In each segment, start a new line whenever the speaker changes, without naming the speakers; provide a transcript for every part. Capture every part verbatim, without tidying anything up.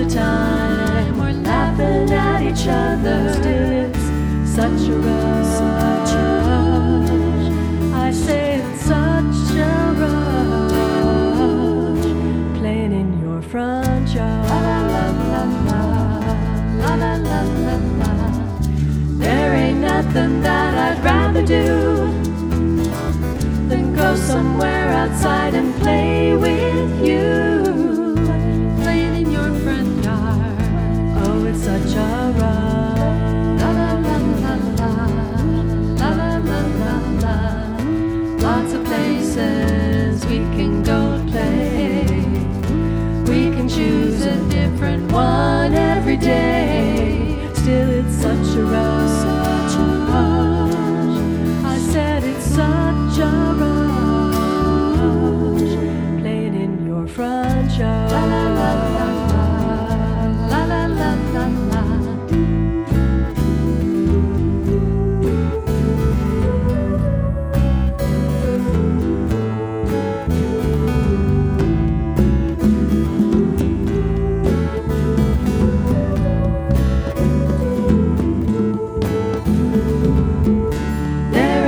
the time we're laughing at each other. Still, it's such a rush. I say it's such a rush. Playing in your front yard. La la la la la la la la la. There ain't nothing that I'd rather do than go somewhere outside and play with you. Playing in your front yard. Oh, it's such a rush. La la la la la. La la la la la. Lots of places we can go play. We can choose a different one every day. Still, it's such a rush. Such a rush. I said it's such a rush. Playing in your front yard. La la la la la. La la la la la.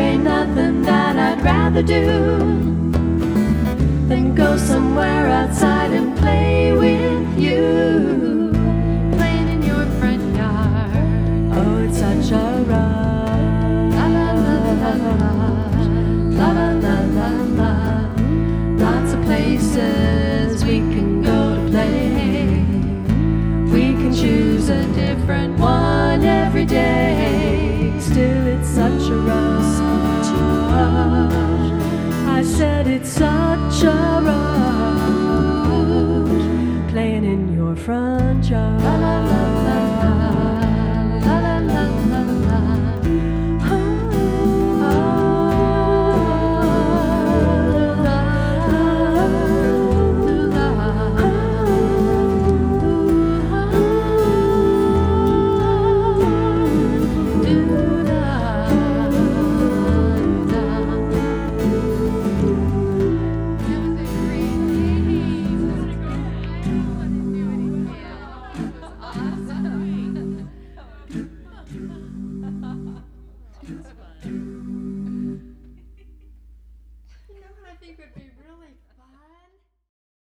Do than go somewhere outside